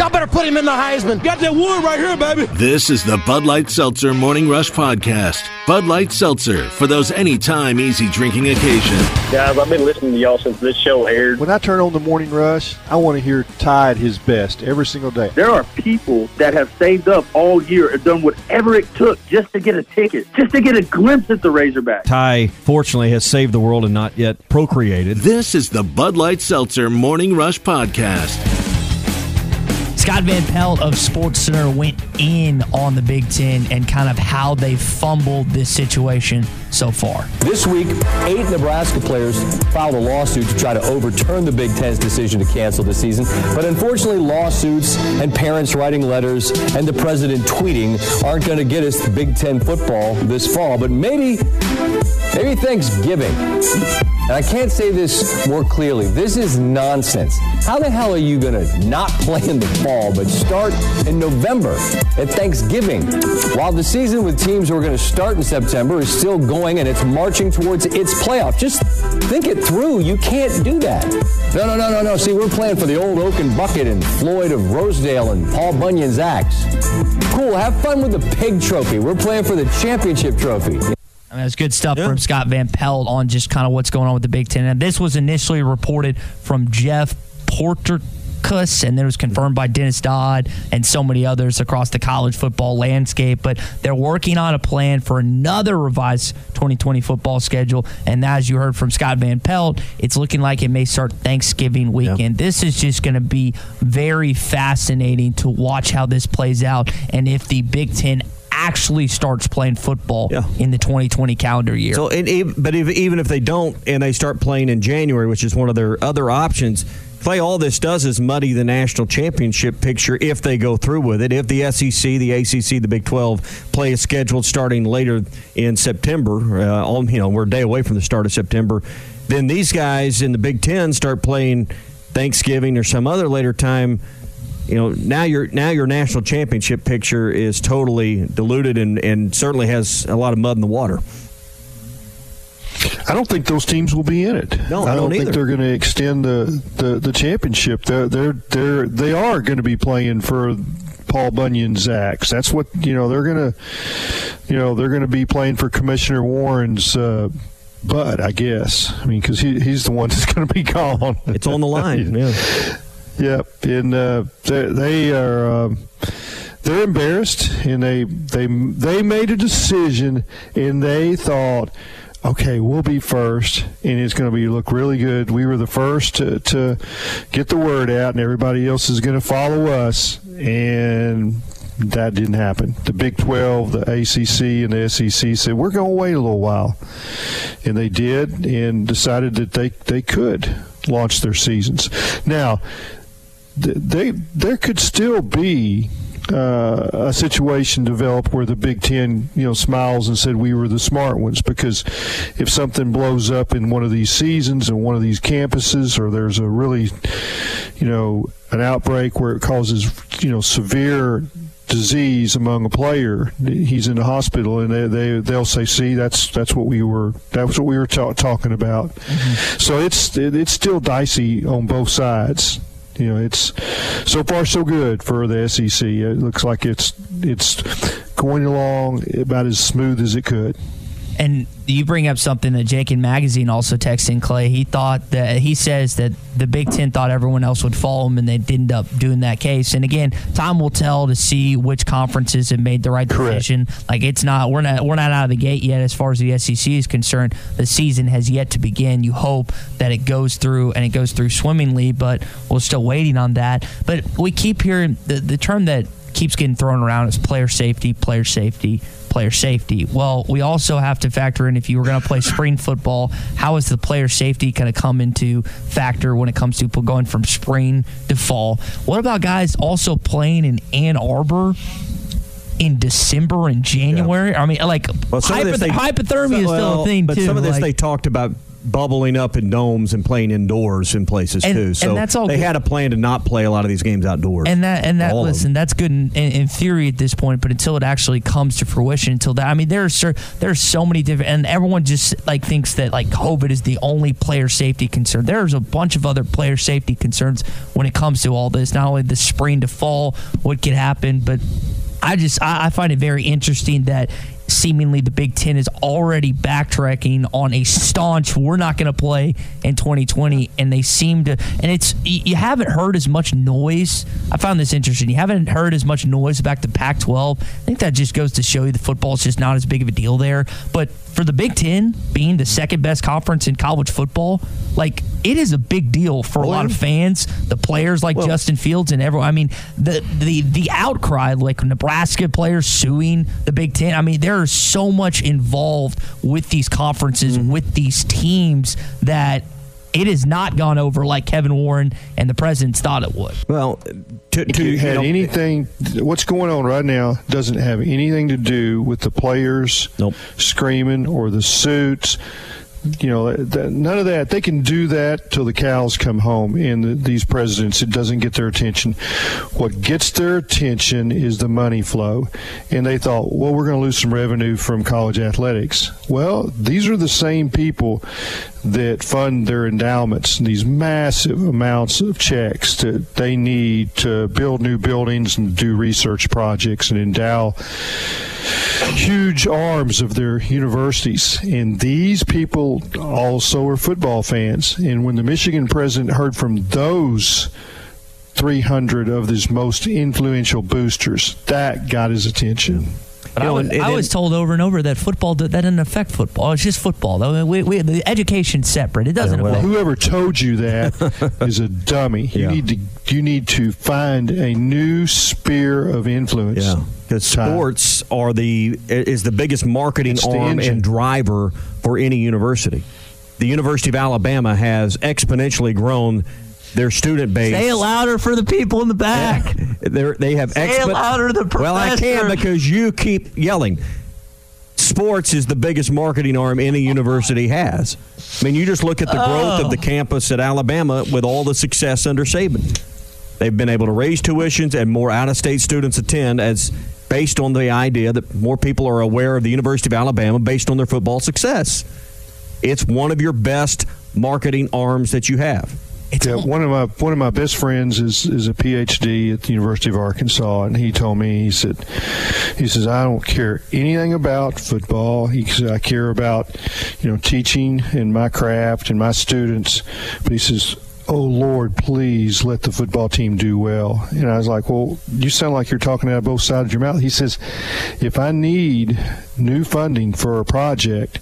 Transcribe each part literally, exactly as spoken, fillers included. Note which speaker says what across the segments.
Speaker 1: Y'all better put him in the Heisman.
Speaker 2: Got that wood right here, baby.
Speaker 3: This is the Bud Light Seltzer Morning Rush Podcast. Bud Light Seltzer, for those anytime easy drinking occasion.
Speaker 4: Guys, I've been listening to y'all since this show aired.
Speaker 5: When I turn on the Morning Rush, I want to hear Ty at his best every single day.
Speaker 4: There are people that have saved up all year and done whatever it took just to get a ticket, just to get a glimpse at the Razorbacks.
Speaker 6: Ty, fortunately, has saved the world and not yet procreated.
Speaker 3: This is the Bud Light Seltzer Morning Rush Podcast.
Speaker 7: Scott Van Pelt of SportsCenter went in on the Big Ten and kind of how they fumbled this situation so far.
Speaker 8: This week, eight Nebraska players filed a lawsuit to try to overturn the Big Ten's decision to cancel the season. But unfortunately, lawsuits and parents writing letters and the president tweeting aren't going to get us Big Ten football this fall. But maybe, maybe Thanksgiving. And I can't say this more clearly. This is nonsense. How the hell are you going to not play in the fall but start in November at Thanksgiving while the season with teams who are going to start in September is still going and it's marching towards its playoff? Just think it through. You can't do that. No, no, no, no, no. See, we're playing for the old Oaken Bucket and Floyd of Rosedale and Paul Bunyan's axe. Cool. Have fun with the pig trophy. We're playing for the championship trophy.
Speaker 7: I mean, that's good stuff
Speaker 6: yeah.
Speaker 7: from Scott Van Pelt on just kind of what's going on with the Big Ten. And this was initially reported from Jeff Porterkus, and then it was confirmed by Dennis Dodd and so many others across the college football landscape. But they're working on a plan for another revised twenty twenty football schedule. And as you heard from Scott Van Pelt, it's looking like it may start Thanksgiving weekend. Yeah. This is just going to be very fascinating to watch how this plays out and if the Big Ten actually starts playing football yeah. in the twenty twenty calendar year.
Speaker 6: So, it, but if, even if they don't and they start playing in January, which is one of their other options, play all this does is muddy the national championship picture if they go through with it. If the S E C, the A C C, the Big twelve play is scheduled starting later in September, uh, all, you know, we're a day away from the start of September, then these guys in the Big Ten start playing Thanksgiving or some other later time. You know, now your now your national championship picture is totally diluted and, and certainly has a lot of mud in the water.
Speaker 5: I don't think those teams will be in it.
Speaker 6: No,
Speaker 5: I,
Speaker 6: I
Speaker 5: don't,
Speaker 6: don't
Speaker 5: think
Speaker 6: either.
Speaker 5: they're going to extend the, the, the championship. They're they're they're they are going to be playing for Paul Bunyan's axe. That's what you know. They're going to you know they're going to be playing for Commissioner Warren's. Uh, Bud, I guess. I mean, because he, he's the one that's going to be gone.
Speaker 6: It's on the line. Yeah.
Speaker 5: Yep, and uh, they, they are um, they're embarrassed, and they they they made a decision, and they thought, okay, we'll be first, and it's going to be look really good. We were the first to, to get the word out, and everybody else is going to follow us, and that didn't happen. The Big twelve, the A C C, and the S E C said, we're going to wait a little while, and they did, and decided that they, they could launch their seasons. Now, They there could still be uh, a situation develop where the Big Ten, you know, smiles and said we were the smart ones, because if something blows up in one of these seasons and one of these campuses, or there's a really, you know, an outbreak where it causes, you know, severe disease among a player, he's in the hospital, and they, they they'll say, see, that's that's what we were that's what we were ta- talking about. Mm-hmm. So it's it, it's still dicey on both sides. You know, it's so far so good for the S E C. It looks like it's it's going along about as smooth as it could.
Speaker 7: And you bring up something that Jake in Magazine also texted in, Clay. He thought that he says that the Big Ten thought everyone else would follow him, and they didn't end up doing that case. And again, time will tell to see which conferences have made the right decision. Correct. Like it's not we're not we're not out of the gate yet as far as the S E C is concerned. The season has yet to begin. You hope that it goes through and it goes through swimmingly, but we're still waiting on that. But we keep hearing the the term that keeps getting thrown around is player safety, player safety. player safety. Well, we also have to factor in if you were going to play spring football, how is the player safety going to come into factor when it comes to going from spring to fall? What about guys also playing in Ann Arbor in December and January? Yeah. I mean, like,
Speaker 6: well,
Speaker 7: hypoth-
Speaker 6: they,
Speaker 7: hypothermia
Speaker 6: so,
Speaker 7: is still
Speaker 6: well,
Speaker 7: a thing,
Speaker 6: but
Speaker 7: too.
Speaker 6: But some of this
Speaker 7: like,
Speaker 6: they talked about bubbling up in domes and playing indoors in places
Speaker 7: and,
Speaker 6: too. So
Speaker 7: and that's all
Speaker 6: they
Speaker 7: good.
Speaker 6: had a plan to not play a lot of these games outdoors.
Speaker 7: And that and that
Speaker 6: all
Speaker 7: listen, that's good in, in, in theory at this point, but until it actually comes to fruition, until that, I mean, there's there's so many different, and everyone just like thinks that like COVID is the only player safety concern. There's a bunch of other player safety concerns when it comes to all this. Not only the spring to fall, what could happen, but I just I, I find it very interesting that seemingly the Big Ten is already backtracking on a staunch we're not going to play in twenty twenty, and they seem to, and it's you haven't heard as much noise. I found this interesting. You haven't heard as much noise about the Pac twelve. I think that just goes to show you the football is just not as big of a deal there. But for the Big Ten being the second best conference in college football, like it is a big deal for a lot of fans, the players like well, Justin Fields and everyone. I mean, the the the outcry, like Nebraska players suing the Big Ten. I mean, there is so much involved with these conferences, mm-hmm. with these teams, that it has not gone over like Kevin Warren and the presidents thought it would.
Speaker 6: Well, to, to
Speaker 5: it had
Speaker 6: you know,
Speaker 5: anything, what's going on right now doesn't have anything to do with the players
Speaker 6: nope.
Speaker 5: screaming or the suits. You know, that, none of that. They can do that till the cows come home. And the, these presidents, it doesn't get their attention. What gets their attention is the money flow. And they thought, well, we're going to lose some revenue from college athletics. Well, these are the same people that fund their endowments, these massive amounts of checks that they need to build new buildings and do research projects and endow huge arms of their universities. And these people also are football fans. And when the Michigan president heard from those three hundred of his most influential boosters, that got his attention.
Speaker 7: But you know, I, was, it, I was told over and over that football that doesn't affect football. It's just football. Though we, we, the education's separate. It doesn't
Speaker 5: yeah, well,
Speaker 7: affect.
Speaker 5: Whoever told you that is a dummy. You yeah. need to you need to find a new sphere of influence.
Speaker 6: Yeah, because sports are the is the biggest marketing
Speaker 5: it's
Speaker 6: arm and driver for any university. The University of Alabama has exponentially grown their student base.
Speaker 7: Say it louder for the people in the back.
Speaker 6: They're, they have
Speaker 7: Say expo- it louder to the professor.
Speaker 6: Well, I can't because you keep yelling. Sports is the biggest marketing arm any university has. I mean, you just look at the growth oh. of the campus at Alabama with all the success under Saban. They've been able to raise tuitions and more out-of-state students attend as based on the idea that more people are aware of the University of Alabama based on their football success. It's one of your best marketing arms that you have.
Speaker 5: It's yeah, one of my one of my best friends is is a P H D at the University of Arkansas, and he told me, he said, he says, I don't care anything about football. He said, I care about, you know, teaching and my craft and my students. But he says, oh, Lord, please let the football team do well. And I was like, well, you sound like you're talking out of both sides of your mouth. He says, if I need new funding for a project,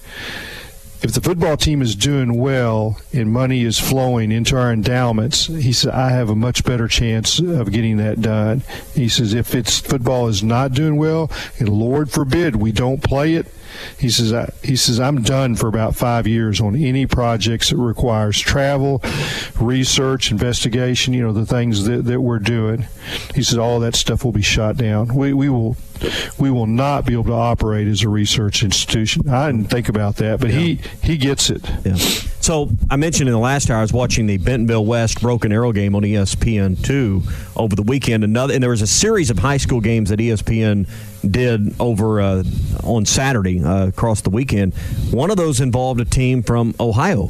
Speaker 5: if the football team is doing well and money is flowing into our endowments, he said, I have a much better chance of getting that done. He says, if it's football is not doing well, and Lord forbid we don't play it, he says, I, he says, I'm done for about five years on any projects that requires travel, research, investigation, you know, the things that, that we're doing. He says, all that stuff will be shot down. We we will we will not be able to operate as a research institution. I didn't think about that, but yeah. he, he gets it.
Speaker 6: Yeah. So I mentioned in the last hour I was watching the Bentonville West Broken Arrow game on E S P N two over the weekend. Another, and there was a series of high school games that E S P N did over uh, on Saturday uh, across the weekend. One of those involved a team from Ohio.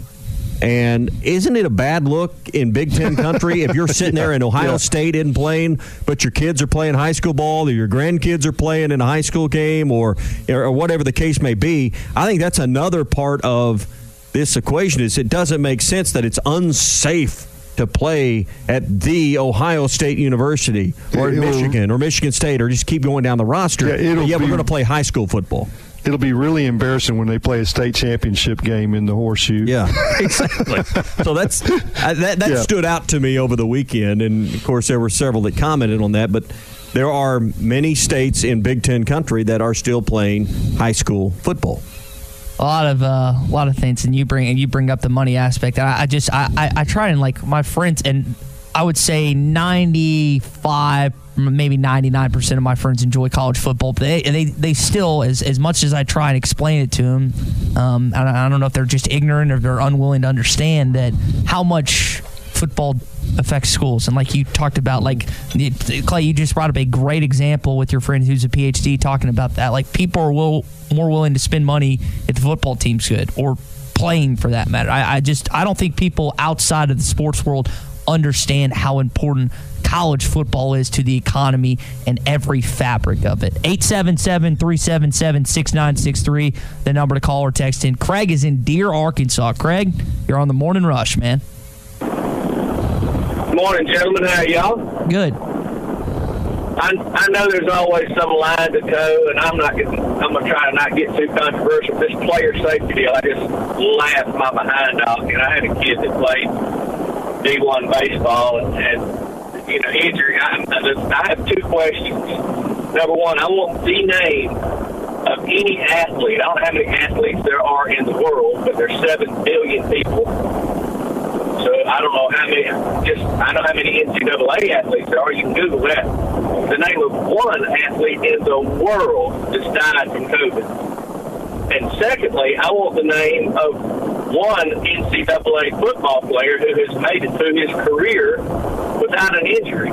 Speaker 6: And isn't it a bad look in Big Ten country if you're sitting yeah, there and Ohio yeah. State isn't playing, but your kids are playing high school ball, or your grandkids are playing in a high school game, or or whatever the case may be? I think that's another part of this equation. Is it doesn't make sense that it's unsafe to play at the Ohio State University or at Michigan or Michigan State, or just keep going down the roster. Yeah, it'll yeah we're going to play high school football.
Speaker 5: It'll be really embarrassing when they play a state championship game in the horseshoe.
Speaker 6: Yeah, exactly. So that's uh, that. That yeah. stood out to me over the weekend, and of course there were several that commented on that. But there are many states in Big Ten country that are still playing high school football.
Speaker 7: A lot of uh, a lot of things, and you bring and you bring up the money aspect. I, I just I, I, I try and like my friends, and I would say ninety-five maybe ninety-nine percent of my friends enjoy college football, but they they, they still, as as much as I try and explain it to them, um, I, I don't know if they're just ignorant or they're unwilling to understand that how much football affects schools. And like you talked about, like Clay, you just brought up a great example with your friend who's a P H D talking about that. Like people are will, more willing to spend money if the football team's good, or playing for that matter. I, I just I don't think people outside of the sports world understand how important college football is to the economy and every fabric of it. eight seven seven, three seven seven, six nine six three, the number to call or text in. Craig is in Deer, Arkansas. Craig, you're on the Morning Rush, man.
Speaker 1: Morning, gentlemen. How are y'all?
Speaker 7: Good.
Speaker 1: I, I know there's always some line to toe, and I'm not getting, I'm gonna try to not get too controversial. This player safety deal, I just laughed my behind off. You know, I had a kid that played D one baseball, and, and you know, injury. I, I have two questions. Number one, I want the name of any athlete. I don't know how many athletes there are in the world, but there's seven billion people. So I don't know how many, just I know how many N C double A athletes there are. You can Google that. The name of one athlete in the world that's died from COVID. And secondly, I want the name of one N C double A football player who has made it through his career without an injury.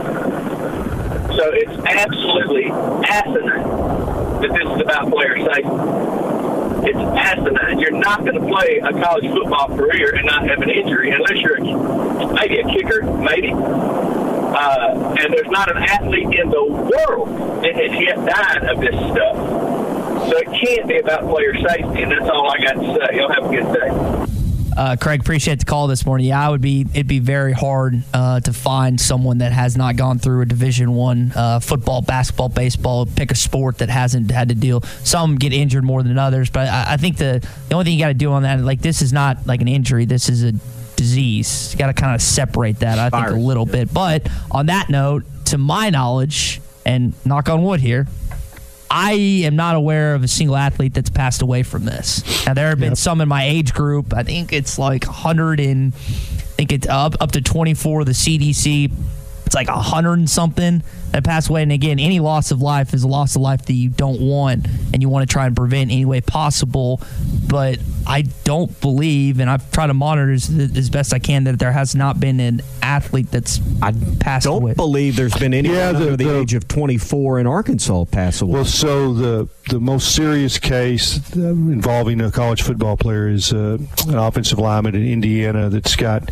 Speaker 1: So it's absolutely asinine that this is about player safety. It's asinine. You're not going to play a college football career and not have an injury unless you're a, maybe a kicker, maybe. Uh, and there's not an athlete in the world that has yet died of this stuff. So it can't be about player safety, and that's all I got to say. Y'all have a good day.
Speaker 7: Uh, Craig, appreciate the call this morning. Yeah, I would be. It'd be very hard uh, to find someone that has not gone through a Division One uh, football, basketball, baseball. Pick a sport that hasn't had to deal. Some get injured more than others, but I, I think the the only thing you got to do on that, like this is not like an injury. This is a disease. You got to kind of separate that. I think Virus. a little yeah. bit. But on that note, to my knowledge, and knock on wood here, I am not aware of a single athlete that's passed away from this. Now, there have been yep. some in my age group. I think it's like one hundred and I think it's up up to twenty-four. The C D C, it's like one hundred and something that passed away. And again, any loss of life is a loss of life that you don't want and you want to try and prevent any way possible. But I don't believe, and I've tried to monitor as, as best I can, that there has not been an athlete that's
Speaker 6: I
Speaker 7: passed
Speaker 6: don't
Speaker 7: away.
Speaker 6: Don't believe there's been anyone
Speaker 5: yeah, the,
Speaker 6: under the,
Speaker 5: the
Speaker 6: age of twenty-four in Arkansas pass away.
Speaker 5: Well, so the the most serious case involving a college football player is uh, an offensive lineman in Indiana that's got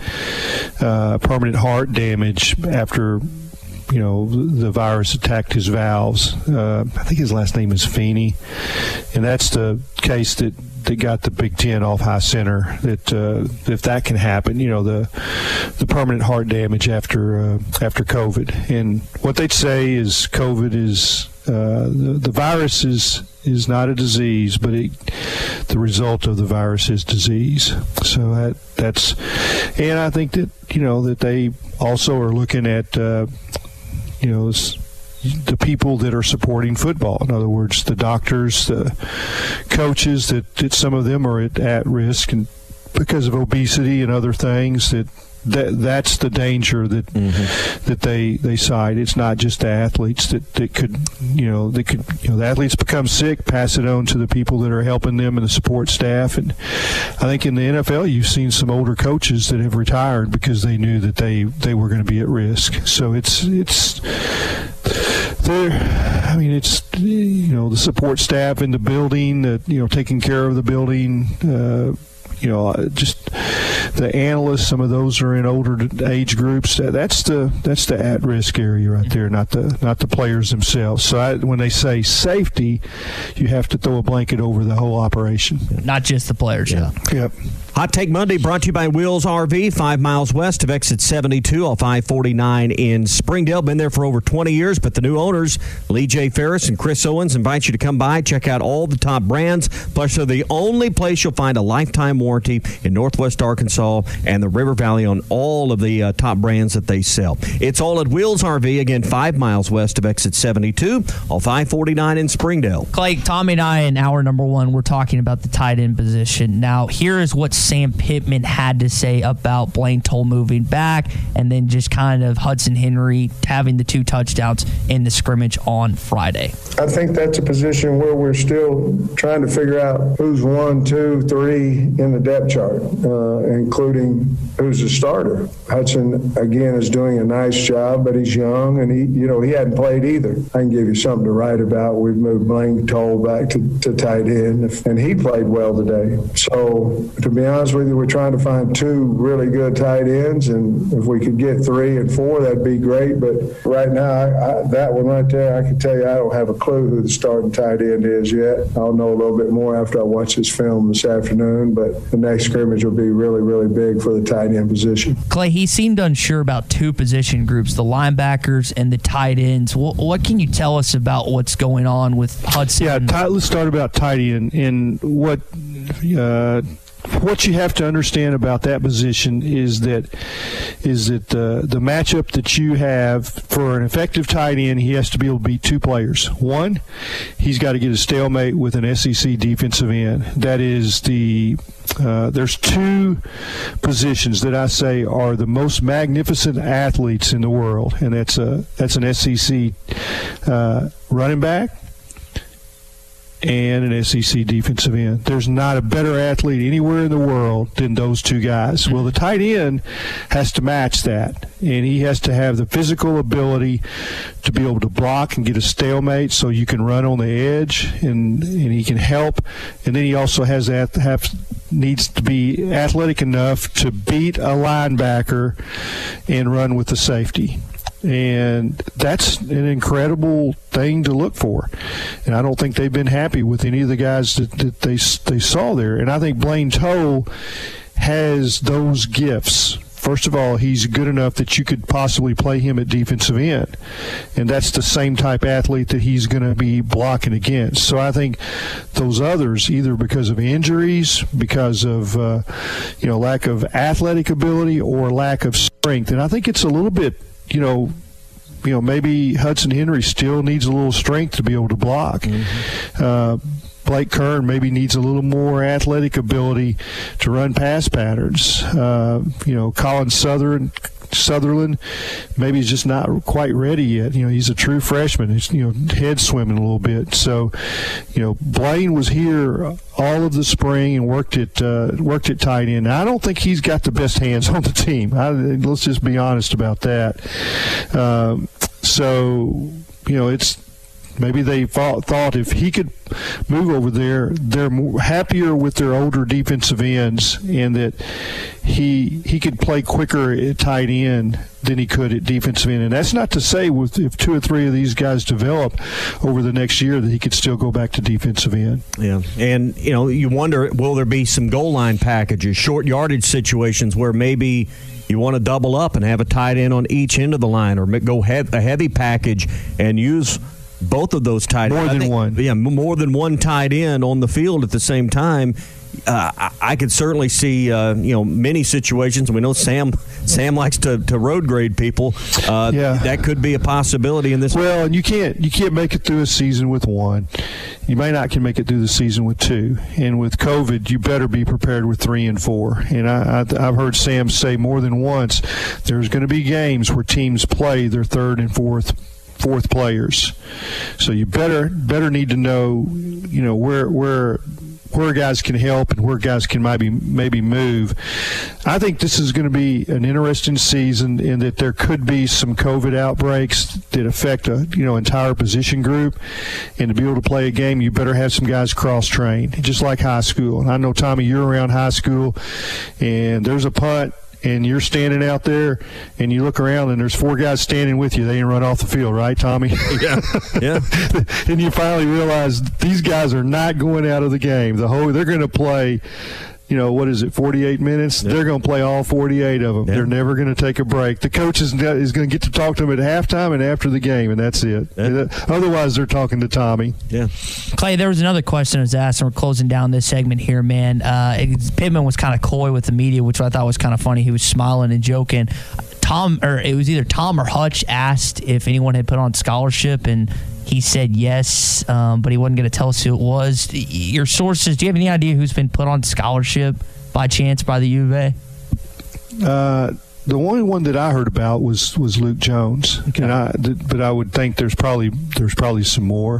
Speaker 5: uh, permanent heart damage after, you know, the virus attacked his valves. Uh, I think his last name is Feeney, and that's the case that, that got the Big Ten off high center. That uh, if that can happen, you know, the the permanent heart damage after uh, after COVID. And what they'd say is COVID is uh, the, the virus is is not a disease, but it, the result of the virus is disease. So that that's, and I think that, you know, that they also are looking at uh, you know, the people that are supporting football. In other words, the doctors, the coaches, that, that some of them are at, at risk and because of obesity and other things. That, that that's the danger that mm-hmm. that they they cite. It's not just the athletes that, that could, you know, they could, you know, the athletes become sick, pass it on to the people that are helping them and the support staff. And I think in the N F L, you've seen some older coaches that have retired because they knew that they, they were going to be at risk. So it's it's there. I mean, it's, you know, the support staff in the building, that, you know, taking care of the building. Uh, You know, just the analysts. Some of those are in older age groups. That's the that's the at-risk area right there, not the not the players themselves. So I, when they say safety, you have to throw a blanket over the whole operation,
Speaker 7: not just the players. Yeah.
Speaker 5: Yep.
Speaker 6: Hot Take Monday brought to you by Wheels R V, five miles west of exit seventy-two off I forty-nine in Springdale. Been there for over twenty years, but the new owners, Lee J. Ferris and Chris Owens, invite you to come by, check out all the top brands. Plus, they're the only place you'll find a lifetime warranty in Northwest Arkansas and the River Valley on all of the uh, top brands that they sell. It's all at Wheels R V, again, five miles west of exit seventy-two off I forty-nine in Springdale.
Speaker 7: Clay, Tommy and I in hour number one, we're talking about the tight end position. Now, here is what's Sam Pittman had to say about Blaine Toll moving back, and then just kind of Hudson Henry having the two touchdowns in the scrimmage on Friday.
Speaker 2: I think that's a position where we're still trying to figure out who's one, two, three in the depth chart, uh, including who's the starter. Hudson, again, is doing a nice job, but he's young, and he, you know, he hadn't played either. I can give you something to write about. We've moved Blaine Toll back to, to tight end, and he played well today. So, to be honest with you, we're trying to find two really good tight ends, and if we could get three and four, that'd be great. But right now, I, I, that one right there, I can tell you I don't have a clue who the starting tight end is yet. I'll know a little bit more after I watch this film this afternoon, but the next scrimmage will be really, really big for the tight end position.
Speaker 7: Clay, he seemed unsure about two position groups, the linebackers and the tight ends. What, what can you tell us about what's going on with Hudson?
Speaker 5: Yeah, t- let's start about tight end. And what uh, what you have to understand about that position is that is that uh, the matchup that you have for an effective tight end, he has to be able to beat two players. One, he's got to get a stalemate with an S E C defensive end. That is the uh, there's two positions that I say are the most magnificent athletes in the world, and that's a that's an S E C uh, running back and an S E C defensive end. There's not a better athlete anywhere in the world than those two guys. Well, the tight end has to match that, and he has to have the physical ability to be able to block and get a stalemate so you can run on the edge, and, and he can help. And then he also has that have needs to be athletic enough to beat a linebacker and run with the safety. And that's an incredible thing to look for. And I don't think they've been happy with any of the guys that, that they they saw there. And I think Blaine Toll has those gifts. First of all, he's good enough that you could possibly play him at defensive end. And that's the same type athlete that he's going to be blocking against. So I think those others, either because of injuries, because of uh, you know lack of athletic ability, or lack of strength. And I think it's a little bit You know, you know, maybe Hudson Henry still needs a little strength to be able to block. Mm-hmm. Uh, Blake Kern maybe needs a little more athletic ability to run pass patterns. Uh, you know, Colin Sutherland, Sutherland, maybe he's just not quite ready yet. You know, he's a true freshman. He's, you know, head swimming a little bit. So, you know, Blaine was here all of the spring and worked at uh, worked at tight end. Now, I don't think he's got the best hands on the team. I, let's just be honest about that. Um, so, you know, it's maybe they thought, thought if he could move over there, they're more happier with their older defensive ends, and that he he could play quicker at tight end than he could at defensive end. And that's not to say with if two or three of these guys develop over the next year that he could still go back to defensive end.
Speaker 6: Yeah, and you know, you wonder, will there be some goal line packages, short yardage situations where maybe you want to double up and have a tight end on each end of the line, or go hev- a heavy package and use both of those tight ends.
Speaker 5: More than
Speaker 6: think,
Speaker 5: one.
Speaker 6: Yeah, more than one tight end on the field at the same time. Uh, I, I could certainly see, uh, you know, many situations. We know Sam Sam likes to, to road grade people. Uh,
Speaker 5: yeah.
Speaker 6: That could be a possibility in this.
Speaker 5: Well, and you can't you can't make it through a season with one. You may not can make it through the season with two. And with COVID, you better be prepared with three and four. And I, I, I've heard Sam say more than once, there's going to be games where teams play their third and fourth fourth players. So you better better need to know, you know, where where where guys can help and where guys can maybe maybe move. I think this is going to be an interesting season in that there could be some COVID outbreaks that affect a you know entire position group, and to be able to play a game, you better have some guys cross-trained, just like high school. And I know, Tommy, you're around high school, and there's a punt, and you're standing out there, and you look around, and there's four guys standing with you. They didn't run off the field, right, Tommy?
Speaker 6: Yeah, yeah.
Speaker 5: And you finally realize these guys are not going out of the game. The whole they're going to play. You know, what is it, forty-eight minutes? Yep. They're going to play all forty-eight of them. Yep. They're never going to take a break. The coach is, is going to get to talk to them at halftime and after the game, and that's it. Yep. Otherwise, they're talking to Tommy.
Speaker 6: Yeah.
Speaker 7: Clay, there was another question I was asked, and we're closing down this segment here, man. Uh, Pittman was kind of coy with the media, which I thought was kind of funny. He was smiling and joking. Tom, or it was either Tom or Hutch asked if anyone had put on scholarship, and he said yes, um, but he wasn't going to tell us who it was. Your sources, do you have any idea who's been put on scholarship by chance by the U of A?
Speaker 5: Uh, the only one that I heard about was, was Luke Jones, okay. and I, but I would think there's probably there's probably some more,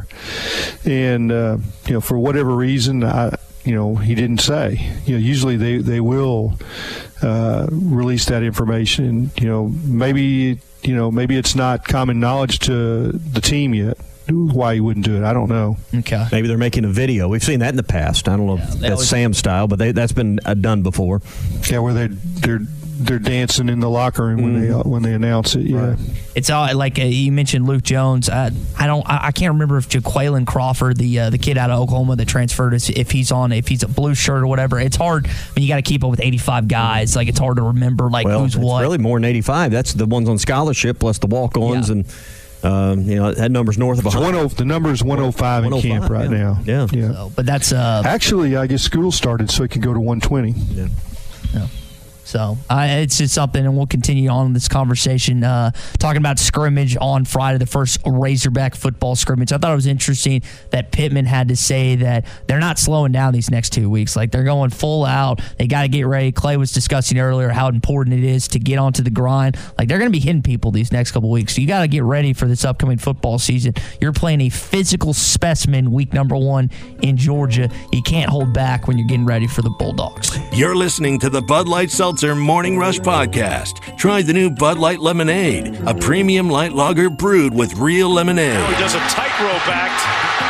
Speaker 5: and uh, you know, for whatever reason, I you know he didn't say. You know, usually they they will uh, release that information. You know, maybe you know maybe it's not common knowledge to the team yet. Why he wouldn't do it, I don't know.
Speaker 6: Okay. Maybe they're making a video. We've seen that in the past. I don't know yeah, if that's always, Sam style, but they, that's been uh, done before.
Speaker 5: Yeah, where they they're they're dancing in the locker room when mm. they uh, when they announce it. Yeah, right.
Speaker 7: It's all like uh, you mentioned Luke Jones. I, I don't I, I can't remember if Jaquaylin Crawford, the uh, the kid out of Oklahoma that transferred, is if he's on if he's a blue shirt or whatever. It's hard when you got to keep up with eighty-five guys. Like it's hard to remember like
Speaker 6: well,
Speaker 7: who's
Speaker 6: it's
Speaker 7: what.
Speaker 6: Really more than eighty-five. That's the ones on scholarship plus the walk-ons yeah. and. Um, you know that number's north of one hundred.
Speaker 5: The number is one oh five in camp right
Speaker 6: yeah.
Speaker 5: now.
Speaker 6: Yeah,
Speaker 5: yeah.
Speaker 7: So, but that's uh,
Speaker 5: actually, I guess school started so it could go to one twenty.
Speaker 6: Yeah.
Speaker 7: yeah. So uh, it's just something, and we'll continue on this conversation, uh, talking about scrimmage on Friday, the first Razorback football scrimmage. I thought it was interesting that Pittman had to say that they're not slowing down these next two weeks. Like, they're going full out. They got to get ready. Clay was discussing earlier how important it is to get onto the grind. Like, they're going to be hitting people these next couple weeks. So you got to get ready for this upcoming football season. You're playing a physical specimen week number one in Georgia. You can't hold back when you're getting ready for the Bulldogs.
Speaker 3: You're listening to the Bud Light Seltzer Morning Rush Podcast. Try the new Bud Light Lemonade, a premium light lager brewed with real lemonade.
Speaker 9: Now he does a tightrope act.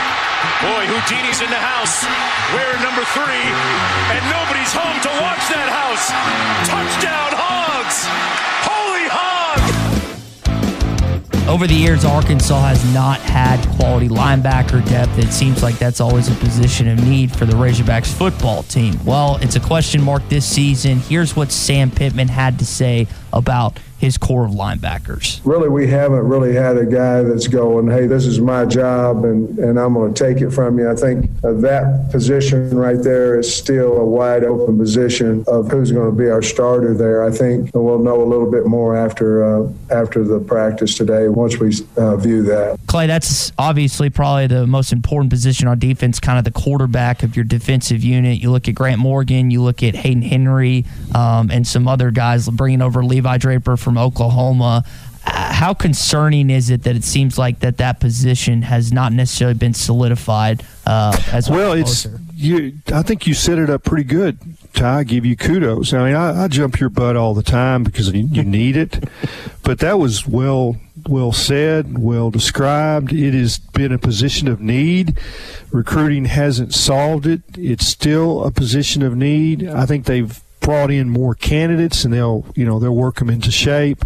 Speaker 9: Boy, Houdini's in the house. We're number three, and nobody's home to watch that house. Touchdown, Hogs! Holy Hog!
Speaker 7: Over the years, Arkansas has not had quality linebacker depth. It seems like that's always a position of need for the Razorbacks football team. Well, it's a question mark this season. Here's what Sam Pittman had to say about his core of linebackers.
Speaker 2: Really, we haven't really had a guy that's going, hey, this is my job, and, and I'm going to take it from you. I think uh, that position right there is still a wide open position of who's going to be our starter there. I think we'll know a little bit more after uh, after the practice today once we uh, view that.
Speaker 7: Clay, that's obviously probably the most important position on defense, kind of the quarterback of your defensive unit. You look at Grant Morgan, you look at Hayden Henry, um, and some other guys, bringing over Levi Draper from Oklahoma. Uh, how concerning is it that it seems like that that position has not necessarily been solidified uh, as
Speaker 5: well? It's you. I think you set it up pretty good, Ty. I give you kudos. I mean, I, I jump your butt all the time because you, you need it, but that was well well said, well described. It has been a position of need. Recruiting hasn't solved it. It's still a position of need. I think they've brought in more candidates, and they'll, you know, they'll work them into shape.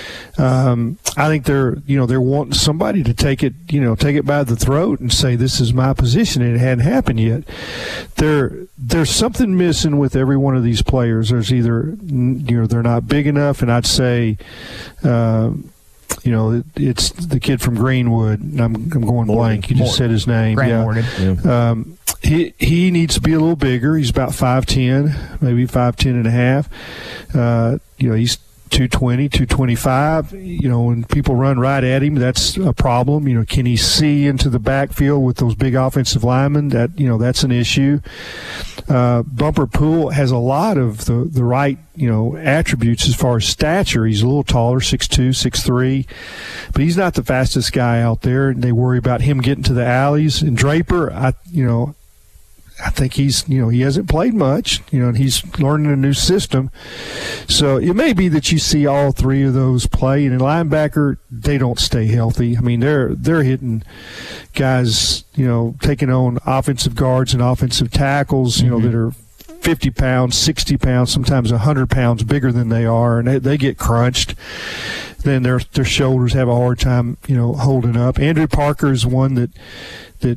Speaker 5: Um, I think they're, you know, they're wanting somebody to take it, you know, take it by the throat and say, this is my position, and it hadn't happened yet. There, there's something missing with every one of these players. There's either, you know, they're not big enough, and I'd say, uh, you know, it, it's the kid from Greenwood. I'm, I'm going Morgan. blank. You just Morgan. said his name.
Speaker 7: Grant
Speaker 5: yeah.
Speaker 7: Morgan.
Speaker 5: Yeah. Um, He he needs to be a little bigger. He's about five ten, maybe five ten and a half. Uh, you know, he's two twenty, two twenty-five. You know, when people run right at him, that's a problem. You know, can he see into the backfield with those big offensive linemen? That, you know, that's an issue. Uh, Bumper Poole has a lot of the, the right, you know, attributes as far as stature. He's a little taller, six two, six three, but he's not the fastest guy out there, and they worry about him getting to the alleys. And Draper, I, you know, I think he's, you know, he hasn't played much, you know, and he's learning a new system. So it may be that you see all three of those play. And in linebacker, they don't stay healthy. I mean, they're they're hitting guys, you know, taking on offensive guards and offensive tackles, you mm-hmm. know, that are fifty pounds, sixty pounds, sometimes one hundred pounds bigger than they are, and they, they get crunched. Then their their shoulders have a hard time, you know, holding up. Andrew Parker is one that that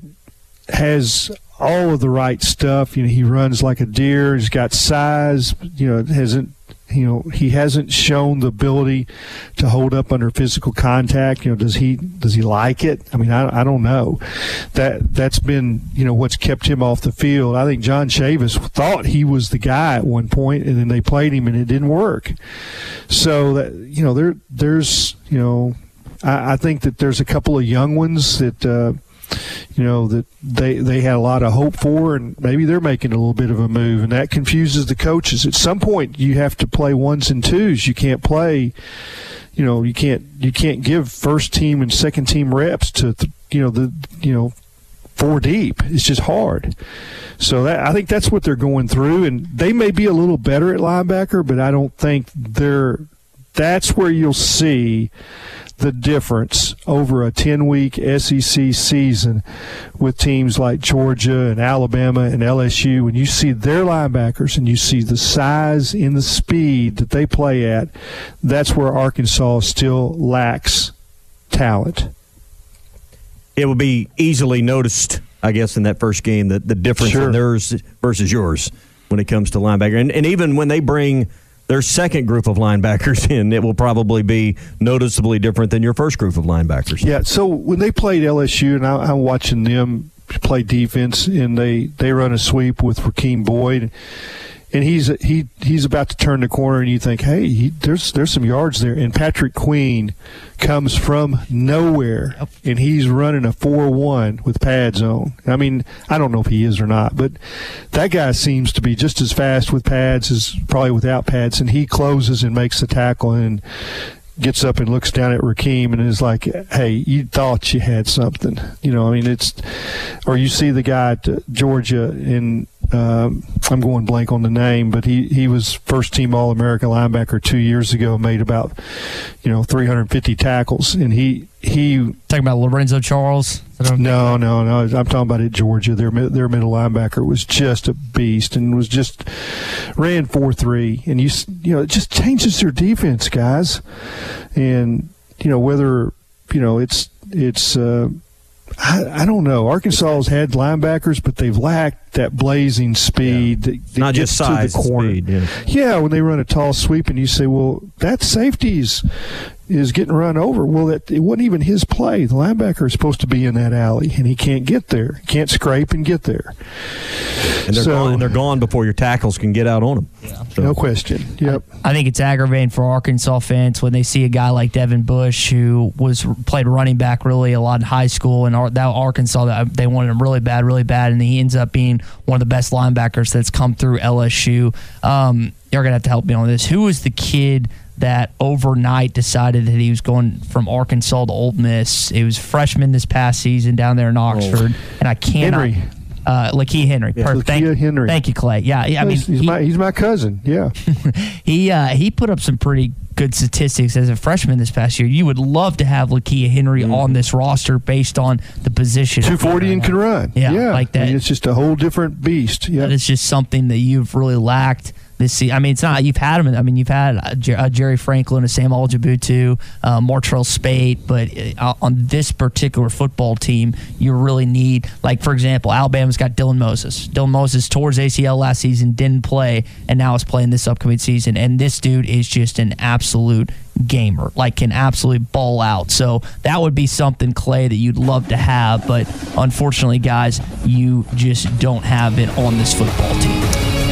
Speaker 5: has all of the right stuff. You know, he runs like a deer. He's got size. You know, hasn't You know, he hasn't shown the ability to hold up under physical contact. You know, does he does he like it? I mean, I, I don't know. That that's been, you know, what's kept him off the field. I think John Chavis thought he was the guy at one point, and then they played him and it didn't work. So that, you know, there there's you know, I, I think that there's a couple of young ones that. Uh, you know, that they, they had a lot of hope for, and maybe they're making a little bit of a move, and that confuses the coaches. At some point, you have to play ones and twos. You can't play, you know, you can't you can't give first team and second team reps to, you know, the you know, four deep. It's just hard. So that, I think that's what they're going through, and they may be a little better at linebacker, but I don't think they're. That's where you'll see the difference over a ten-week S E C season with teams like Georgia and Alabama and L S U. When you see their linebackers and you see the size and the speed that they play at, that's where Arkansas still lacks talent.
Speaker 6: It will be easily noticed, I guess, in that first game, that the difference
Speaker 5: Sure.
Speaker 6: in theirs versus yours when it comes to linebacker. And, and even when they bring their second group of linebackers in, it will probably be noticeably different than your first group of linebackers.
Speaker 5: Yeah, so when they played L S U, and I, I'm watching them play defense, and they, they run a sweep with Rakeem Boyd, and he's he he's about to turn the corner, and you think, hey, he, there's there's some yards there. And Patrick Queen comes from nowhere, yep. and he's running a four one with pads on. I mean, I don't know if he is or not, but that guy seems to be just as fast with pads as probably without pads, and he closes and makes the tackle and gets up and looks down at Rakeem and is like, hey, you thought you had something. You know, I mean, it's – or you see the guy at Georgia in um, – I'm going blank on the name, but he, he was first-team All-American linebacker two years ago, made about, you know, three hundred fifty tackles. And he – he
Speaker 7: talking about Lorenzo Charles?
Speaker 5: No, no, no. I'm talking about at Georgia. Their their middle linebacker was just a beast and was just ran four three. And you you know, it just changes their defense, guys. And you know, whether you know it's it's uh, I, I don't know. Arkansas has had linebackers, but they've lacked that blazing speed.
Speaker 6: Yeah.
Speaker 5: That, that
Speaker 6: Not just size,
Speaker 5: to the corner.
Speaker 6: speed. Yeah.
Speaker 5: yeah, when they run a tall sweep, and you say, well, that safety's is getting run over. Well, that it wasn't even his play. The linebacker is supposed to be in that alley, and he can't get there. He can't scrape and get there.
Speaker 6: And they're, so, gone, and they're gone before your tackles can get out on them.
Speaker 7: Yeah.
Speaker 5: So. No question. Yep.
Speaker 7: I, I think it's aggravating for Arkansas fans when they see a guy like Devin Bush, who was played running back really a lot in high school, and that Arkansas, that they wanted him really bad, really bad, and he ends up being one of the best linebackers that's come through L S U. Um, you're going to have to help me on this. Who was the kid that overnight decided that he was going from Arkansas to Ole Miss? It was freshman this past season down there in Oxford, oh. and I cannot.
Speaker 5: Henry.
Speaker 7: Uh, Lakeith Henry.
Speaker 5: Yeah,
Speaker 7: Perfect. Thank,
Speaker 5: Henry.
Speaker 7: Thank you, Clay. Yeah, yeah. I mean,
Speaker 5: he's, he's
Speaker 7: he,
Speaker 5: my he's my cousin. Yeah.
Speaker 7: he uh, he put up some pretty good statistics as a freshman this past year. You would love to have Lakeith Henry mm-hmm. on this roster based on the position.
Speaker 5: two forty and can run.
Speaker 7: Yeah,
Speaker 5: yeah.
Speaker 7: like that.
Speaker 5: I mean, it's just a whole different beast. Yeah.
Speaker 7: That is just something that you've really lacked this season. I mean, it's not, you've had him. I mean, you've had a, a Jerry Franklin, a Sam Aljabutu, uh, Martrell Spate, but uh, on this particular football team, you really need, like, for example, Alabama's got Dylan Moses. Dylan Moses tore his A C L last season, didn't play, and now is playing this upcoming season. And this dude is just an absolute gamer, like can absolutely ball out. So that would be something, Clay, that you'd love to have, but unfortunately, guys, you just don't have it on this football team.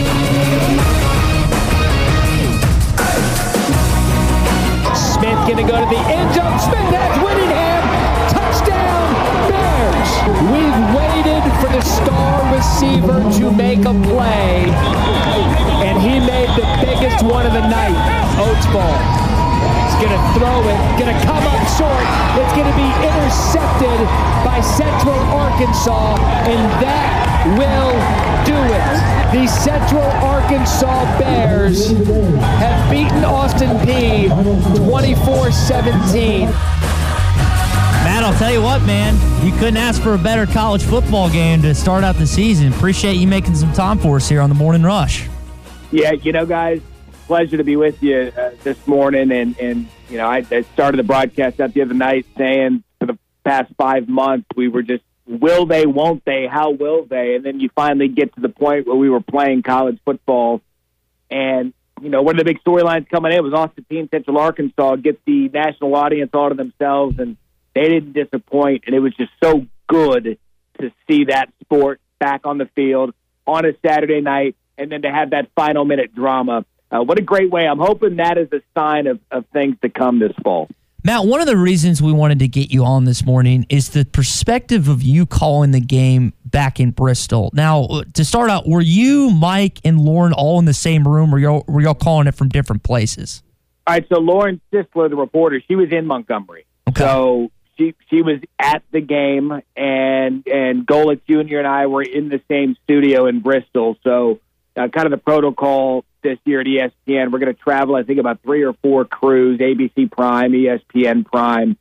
Speaker 10: Smith going to go to the end zone. Smith has Whittingham. Touchdown, Bears. We've waited for the star receiver to make a play, and he made the biggest one of the night. Oates ball. He's going to throw it. Going to come up short. It's going to be intercepted by Central Arkansas, and that will do it. The Central Arkansas Bears have beaten Austin Peay twenty-four seventeen.
Speaker 7: Matt, I'll tell you what, man. You couldn't ask for a better college football game to start out the season. Appreciate you making some time for us here on the Morning Rush.
Speaker 11: Yeah, you know, guys, pleasure to be with you uh, this morning. And, and you know, I, I started the broadcast out the other night saying for the past five months we were just, will they, won't they, how will they? And then you finally get to the point where we were playing college football, and you know, one of the big storylines coming in was Austin Peay and Central Arkansas get the national audience all to themselves, and they didn't disappoint. And it was just so good to see that sport back on the field on a Saturday night, and then to have that final minute drama. Uh, what a great way. I'm hoping that is a sign of, of things to come this fall.
Speaker 7: Matt, one of the reasons we wanted to get you on this morning is the perspective of you calling the game back in Bristol. Now, to start out, were you, Mike, and Lauren all in the same room, or were y'all, were y'all calling it from different places?
Speaker 11: All right, so Lauren Sisler, the reporter, she was in Montgomery. Okay. So she she was at the game, and and Golic Junior and I were in the same studio in Bristol. So uh, kind of the protocol this year at E S P N, we're going to travel, I think, about three or four crews, A B C Prime, E S P N Prime,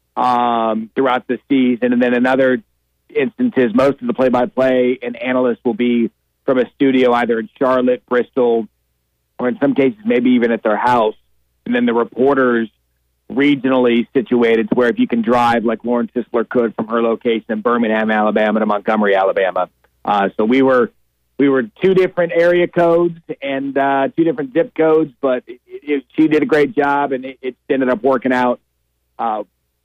Speaker 11: um, throughout the season. And then in other instances, most of the play-by-play and analysts will be from a studio either in Charlotte, Bristol, or in some cases maybe even at their house. And then the reporters regionally situated to where if you can drive like Lauren Sisler could from her location in Birmingham, Alabama to Montgomery, Alabama. Uh, so we were we were two different area codes and uh, two different zip codes, but it, it, she did a great job, and it, it ended up working out, uh,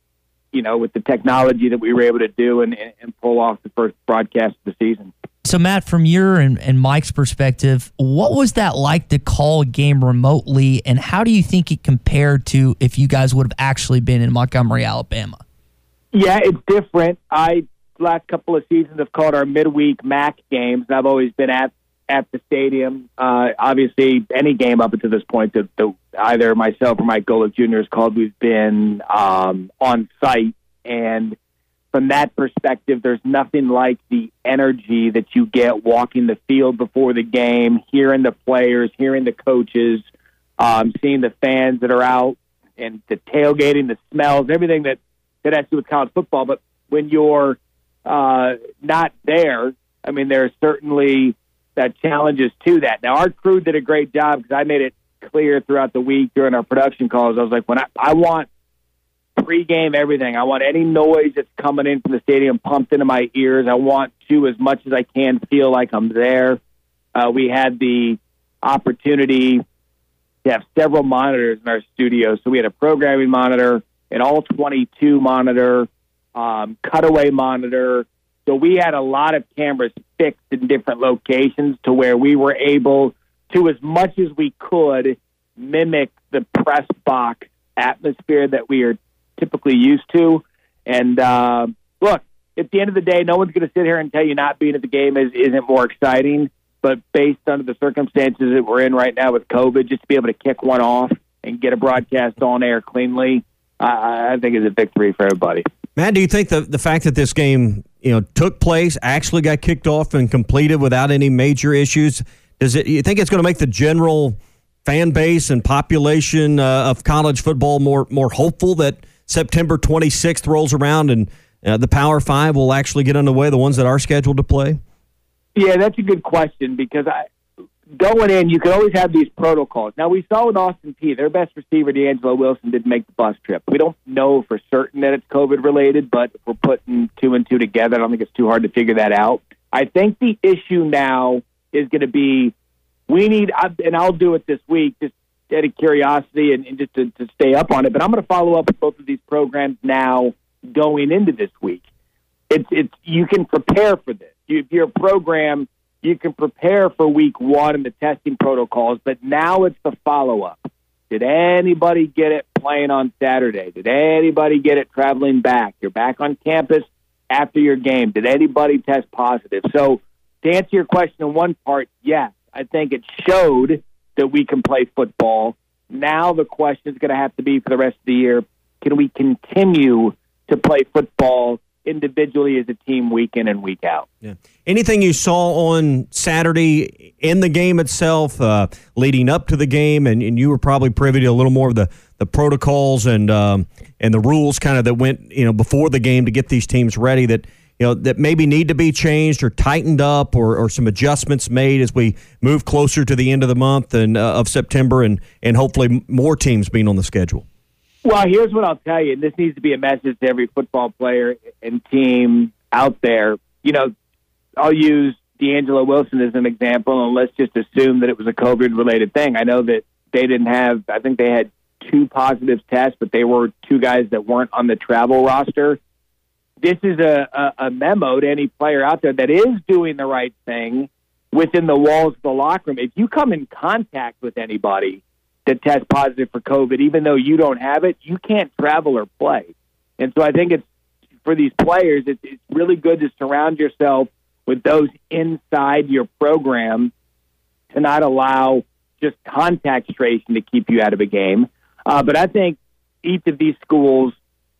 Speaker 11: you know, with the technology that we were able to do and, and pull off the first broadcast of the season.
Speaker 7: So, Matt, from your and, and Mike's perspective, what was that like to call a game remotely, and how do you think it compared to if you guys would have actually been in Montgomery, Alabama?
Speaker 11: Yeah, it's different. I, last couple of seasons, have called our midweek M A C games, and I've always been at, at the stadium. Uh, obviously, any game up until this point that, that either myself or Mike Golic Junior has called, we've been um, on site, and from that perspective, there's nothing like the energy that you get walking the field before the game, hearing the players, hearing the coaches, um, seeing the fans that are out, and the tailgating, the smells, everything that, that has to do with college football. But when you're uh, not there, I mean, there are certainly uh, challenges to that. Now, our crew did a great job because I made it clear throughout the week during our production calls. I was like, when I, I want pre-game everything. I want any noise that's coming in from the stadium pumped into my ears. I want to, as much as I can, feel like I'm there. Uh, we had the opportunity to have several monitors in our studio. So we had a programming monitor, an all twenty-two monitor, um, cutaway monitor. So we had a lot of cameras fixed in different locations to where we were able to, as much as we could, mimic the press box atmosphere that we are typically used to. And uh, look, at the end of the day, no one's going to sit here and tell you not being at the game is, isn't more exciting. But based on the circumstances that we're in right now with COVID, just to be able to kick one off and get a broadcast on air cleanly, uh, I think is a victory for everybody.
Speaker 6: Matt, do you think the the fact that this game, you know, took place, actually got kicked off and completed without any major issues, does it? You think it's going to make the general fan base and population uh, of college football more more hopeful that September twenty-sixth rolls around and uh, the Power Five will actually get underway, the ones that are scheduled to play?
Speaker 11: Yeah, that's a good question because I, going in, you can always have these protocols. Now, we saw with Austin Peay, their best receiver, D'Angelo Wilson, didn't make the bus trip. We don't know for certain that it's COVID-related, but if we're putting two and two together, I don't think it's too hard to figure that out. I think the issue now is going to be we need, and I'll do it this week, just out of curiosity and, and just to, to stay up on it, but I'm going to follow up with both of these programs now going into this week. It's it's you can prepare for this. If you're a program, you can prepare for week one and the testing protocols, but now it's the follow-up. Did anybody get it playing on Saturday? Did anybody get it traveling back? You're back on campus after your game. Did anybody test positive? So to answer your question in one part, yes, I think it showed that we can play football. Now the question is going to have to be for the rest of the year, can we continue to play football individually as a team week in and week out?
Speaker 6: Yeah. Anything you saw on Saturday in the game itself, uh, leading up to the game, and, and you were probably privy to a little more of the, the protocols and um, and the rules kind of that went, you know, before the game to get these teams ready that, you know, that maybe need to be changed or tightened up or, or some adjustments made as we move closer to the end of the month and uh, of September and, and hopefully more teams being on the schedule?
Speaker 11: Well, here's what I'll tell you, and this needs to be a message to every football player and team out there. You know, I'll use D'Angelo Wilson as an example, and let's just assume that it was a COVID-related thing. I know that they didn't have, I think they had two positive tests, but they were two guys that weren't on the travel roster. This is a, a, a memo to any player out there that is doing the right thing within the walls of the locker room. If you come in contact with anybody that tests positive for COVID, even though you don't have it, you can't travel or play. And so I think it's, for these players, it's, it's really good to surround yourself with those inside your program to not allow just contact tracing to keep you out of a game. Uh, but I think each of these schools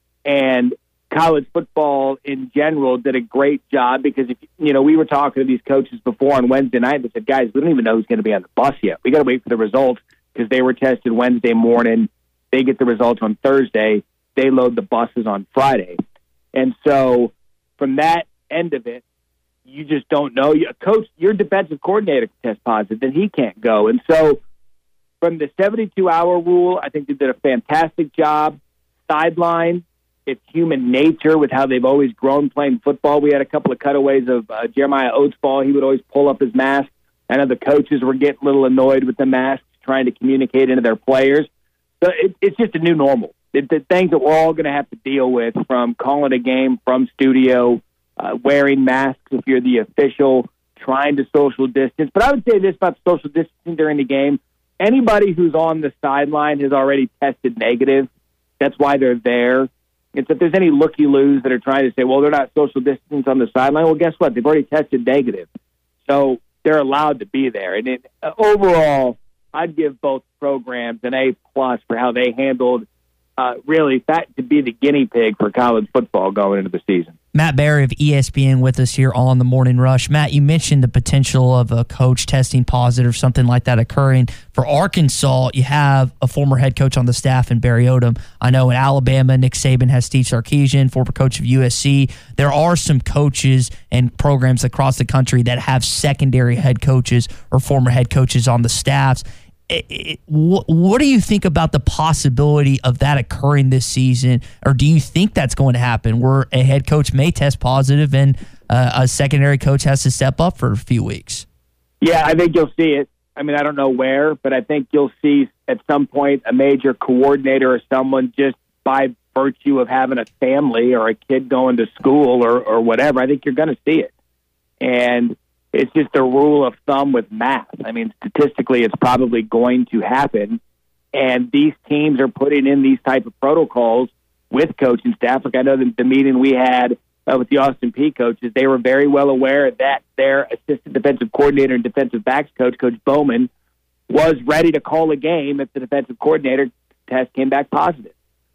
Speaker 11: and college football in general did a great job, because, if you know, we were talking to these coaches before on Wednesday night. They said, guys, we don't even know who's going to be on the bus yet. We got to wait for the results, because they were tested Wednesday morning. They get the results on Thursday. They load the buses on Friday. And so from that end of it, you just don't know. A coach, your defensive coordinator can test positive, then he can't go. And so from the seventy-two hour rule, I think they did a fantastic job. Sideline, it's human nature with how they've always grown playing football. We had a couple of cutaways of uh, Jeremiah Oates' ball. He would always pull up his mask. I know the coaches were getting a little annoyed with the masks, trying to communicate into their players. So it, it's just a new normal. The, the things that we're all going to have to deal with, from calling a game from studio, uh, wearing masks if you're the official, trying to social distance. But I would say this about social distancing during the game. Anybody who's on the sideline has already tested negative. That's why they're there. And so if there's any looky-loos that are trying to say, well, they're not social distancing on the sideline, well, guess what? They've already tested negative. So they're allowed to be there. And it, uh, overall, I'd give both programs an A plus for how they handled Uh, really, that to be the guinea pig for college football going into the season.
Speaker 7: Matt Barry of E S P N with us here on the Morning Rush. Matt, you mentioned the potential of a coach testing positive, something like that occurring. For Arkansas, you have a former head coach on the staff in Barry Odom. I know in Alabama, Nick Saban has Steve Sarkisian, former coach of U S C. There are some coaches and programs across the country that have secondary head coaches or former head coaches on the staffs. It, it, what, what do you think about the possibility of that occurring this season, or do you think that's going to happen, where a head coach may test positive and uh, a secondary coach has to step up for a few weeks?
Speaker 11: Yeah, I think you'll see it. I mean, I don't know where, but I think you'll see at some point a major coordinator or someone, just by virtue of having a family or a kid going to school or, or whatever. I think you're going to see it. And it's just a rule of thumb with math. I mean, statistically, it's probably going to happen. And these teams are putting in these type of protocols with coaching staff. Like, I know that the meeting we had uh, with the Austin Peay coaches, they were very well aware that their assistant defensive coordinator and defensive backs coach, Coach Bowman, was ready to call a game if the defensive coordinator test came back positive.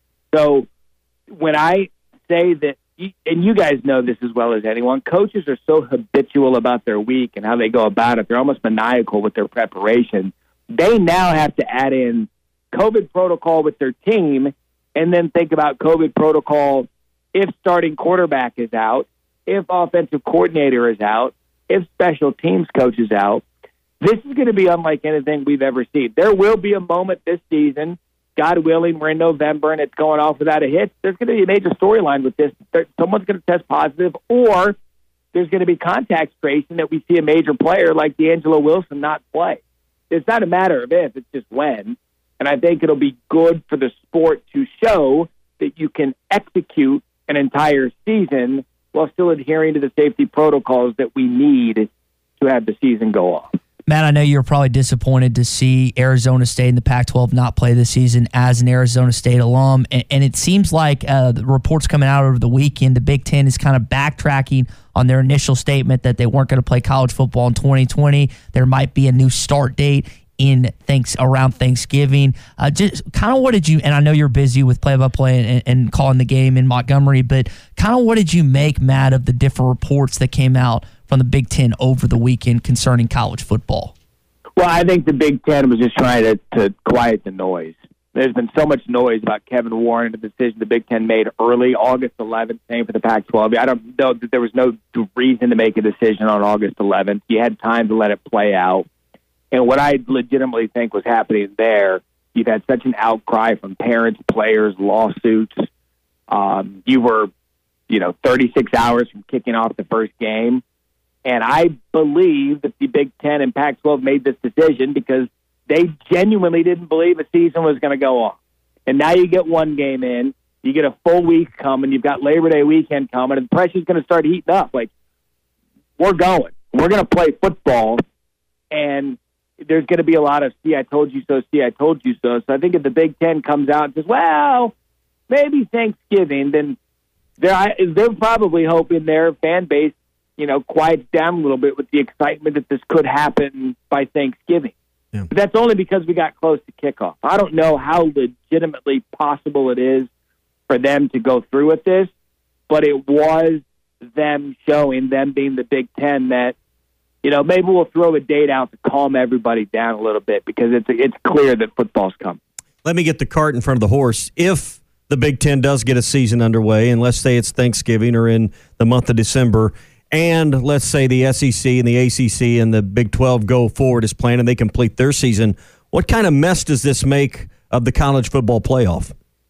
Speaker 11: So when I say that, and you guys know this as well as anyone, coaches are so habitual about their week and how they go about it. They're almost maniacal with their preparation. They now have to add in COVID protocol with their team, and then think about COVID protocol if starting quarterback is out, if offensive coordinator is out, if special teams coach is out. This is going to be unlike anything we've ever seen. There will be a moment this season, God willing, we're in November and it's going off without a hitch. There's going to be a major storyline with this. Someone's going to test positive, or there's going to be contact tracing that we see a major player like D'Angelo Wilson not play. It's not a matter of if, it's just when. And I think it'll be good for the sport to show that you can execute an entire season while still adhering to the safety protocols that we need to have the season go on.
Speaker 7: Matt, I know you're probably disappointed to see Arizona State in the Pac twelve not play this season as an Arizona State alum, and, and it seems like uh, the reports coming out over the weekend, the Big Ten is kind of backtracking on their initial statement that they weren't going to play college football in twenty twenty. There might be a new start date in thanks around Thanksgiving. Uh, just kind of what did you, and I know you're busy with play-by-play and, and calling the game in Montgomery, but kind of what did you make, Matt, of the different reports that came out from the Big Ten over the weekend concerning college football?
Speaker 11: Well, I think the Big Ten was just trying to, to quiet the noise. There's been so much noise about Kevin Warren and the decision the Big Ten made early, August eleventh, same for the Pac twelve. I don't know that there was no reason to make a decision on August eleventh. You had time to let it play out. And what I legitimately think was happening there, you've had such an outcry from parents, players, lawsuits. Um, you were, you know, thirty-six hours from kicking off the first game. And I believe that the Big Ten and Pac twelve made this decision because they genuinely didn't believe a season was going to go on. And now you get one game in, you get a full week coming, you've got Labor Day weekend coming, and the pressure's going to start heating up. Like, we're going. We're going to play football, and there's going to be a lot of, see, I told you so, see, I told you so. So I think if the Big Ten comes out and says, well, maybe Thanksgiving, then they're, they're probably hoping their fan base, you know, quiets down a little bit with the excitement that this could happen by Thanksgiving. Yeah. But that's only because we got close to kickoff. I don't know how legitimately possible it is for them to go through with this, but it was them showing, them being the Big Ten, that, you know, maybe we'll throw a date out to calm everybody down a little bit because it's it's clear that football's coming.
Speaker 6: Let me get the cart in front of the horse. If the Big Ten does get a season underway, and let's say it's Thanksgiving or in the month of December, and let's say the S E C and the A C C and the Big twelve go forward as planned and they complete their season, what kind of mess does this make of the college football playoff?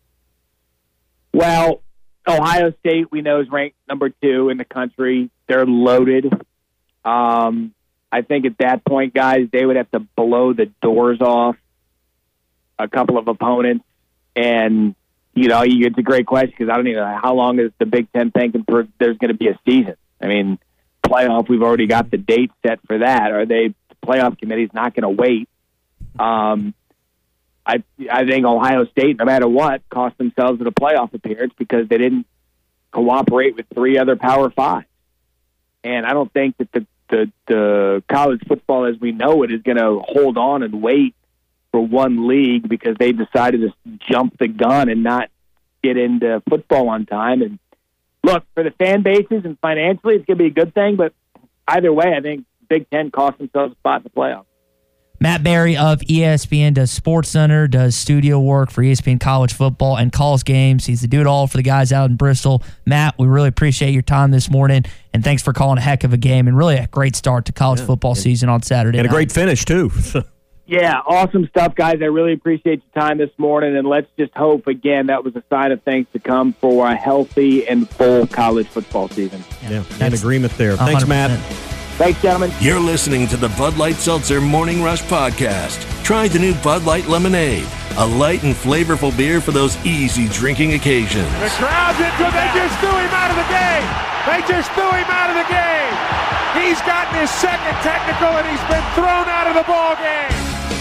Speaker 11: Well, Ohio State, we know, is ranked number two in the country. They're loaded. Um, I think at that point, guys, they would have to blow the doors off a couple of opponents. And, you know, it's a great question because I don't even know how long is the Big Ten thinking for there's going to be a season. I mean, playoff, we've already got the date set for that. Are they, the playoff committee's not going to wait. Um, I I think Ohio State, no matter what, cost themselves a playoff appearance because they didn't cooperate with three other Power Fives. And I don't think that the, the, the college football as we know it is going to hold on and wait for one league because they decided to jump the gun and not get into football on time. And look, for the fan bases and financially, it's going to be a good thing. But either way, I think Big Ten cost themselves a spot in the playoffs.
Speaker 7: Matt Barry of E S P N does SportsCenter, does studio work for E S P N College Football, and calls games. He's the do-it-all for the guys out in Bristol. Matt, we really appreciate your time this morning, and thanks for calling a heck of a game and really a great start to college yeah. football season on Saturday
Speaker 6: And
Speaker 7: night.
Speaker 6: a great finish, too.
Speaker 11: Yeah, awesome stuff, guys. I really appreciate your time this morning, and let's just hope, again, that was a sign of things to come for a healthy and full college football season.
Speaker 6: Yeah, yeah in agreement there. Thanks, one hundred percent. Matt.
Speaker 11: Thanks, gentlemen.
Speaker 3: You're listening to the Bud Light Seltzer Morning Rush Podcast. Try the new Bud Light Lemonade, a light and flavorful beer for those easy drinking occasions.
Speaker 12: The crowd's into it. They just threw him out of the game. They just threw him out of the game. He's gotten his second technical, and he's been thrown out of the ball game.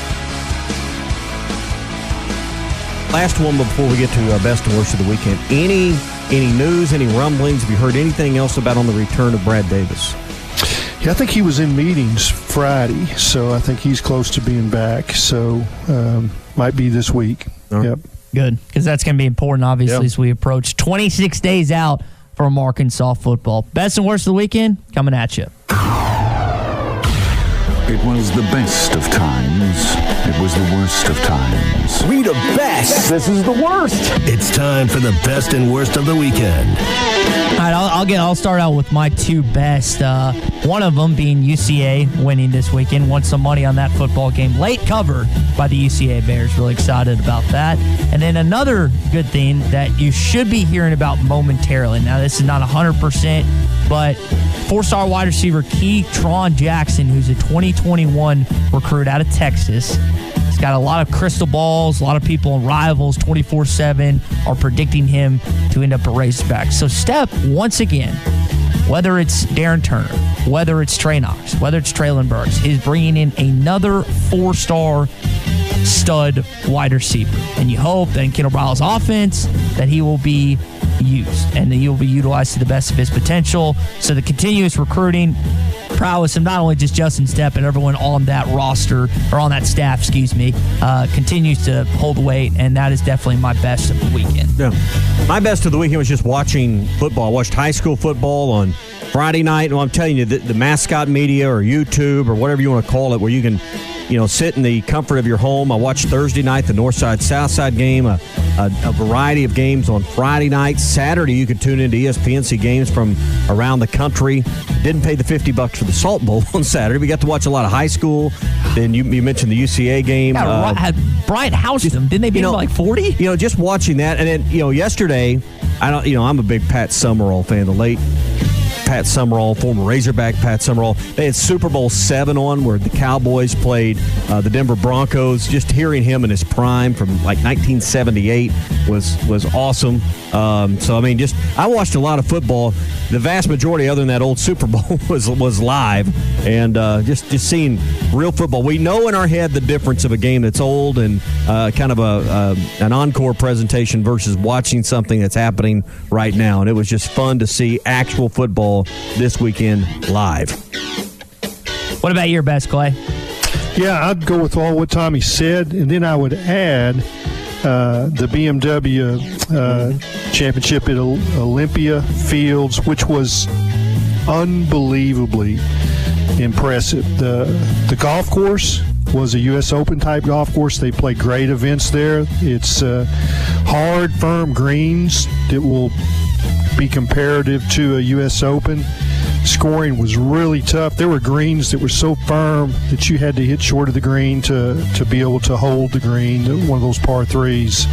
Speaker 6: Last one before we get to our best and worst of the weekend. Any any news, any rumblings? Have you heard anything else about on the return of Brad Davis?
Speaker 5: Yeah, I think he was in meetings Friday, so I think he's close to being back. So um, might be this week. Right. Yep.
Speaker 7: Good, because that's going to be important, obviously, yep. as we approach twenty-six days out from Arkansas football. Best and worst of the weekend coming at you.
Speaker 13: It was the best of times. It was the worst of times.
Speaker 14: We the best.
Speaker 13: This is the worst.
Speaker 3: It's time for the best and worst of the weekend.
Speaker 7: All right, I'll, I'll get. I'll start out with my two best. Uh, one of them being U C A winning this weekend. Won some money on that football game. Late cover by the U C A Bears. Really excited about that. And then another good thing that you should be hearing about momentarily. Now, this is not one hundred percent, but four-star wide receiver Keytron Jackson, who's a twenty twenty-one recruit out of Texas. He's got a lot of crystal balls. A lot of people and Rivals twenty-four seven are predicting him to end up a Razorback. So Step, once again, whether it's Darren Turner, whether it's Trey Knox, whether it's Traylon Burks, is bringing in another four-star stud wide receiver. And you hope that in Kendall Briles' offense that he will be used and that he will be utilized to the best of his potential. So the continuous recruiting prowess of not only just Justin Stepp, but everyone on that roster, or on that staff, excuse me, uh, continues to hold weight, and that is definitely my best of the weekend.
Speaker 6: Yeah. My best of the weekend was just watching football. I watched high school football on Friday night, and I'm telling you, the, the mascot media or YouTube or whatever you want to call it, where you can, you know, sit in the comfort of your home. I watched Thursday night, the Northside-Southside game, a, a, a variety of games on Friday night. Saturday, you could tune into E S P N, see games from around the country. Didn't pay the fifty bucks for the Salt Bowl on Saturday. We got to watch a lot of high school. Then you, you mentioned the U C A game.
Speaker 7: Yeah, uh, had Bryant housed them. Didn't they beat
Speaker 6: you know,
Speaker 7: them like forty?
Speaker 6: You know, just watching that. And then, you know, yesterday, I don't, you know, I'm a big Pat Summerall fan, the late Pat Summerall, former Razorback Pat Summerall. They had Super Bowl seven on where the Cowboys played uh, the Denver Broncos. Just hearing him in his prime from like nineteen seventy-eight was was awesome. Um, so, I mean, just I watched a lot of football. The vast majority, other than that old Super Bowl, was was live. And uh, just, just seeing real football. We know in our head the difference of a game that's old and uh, kind of a uh, an encore presentation versus watching something that's happening right now. And it was just fun to see actual football this weekend live.
Speaker 7: What about your best, Clay?
Speaker 5: Yeah, I'd go with all what Tommy said, and then I would add uh, the B M W uh, championship at Olympia Fields, which was unbelievably impressive. The the golf course was a U S Open type golf course. They play great events there. It's uh, hard, firm greens that will be comparative to a U S Open. Scoring was really tough. There were greens that were so firm that you had to hit short of the green to, to be able to hold the green. One of those par threes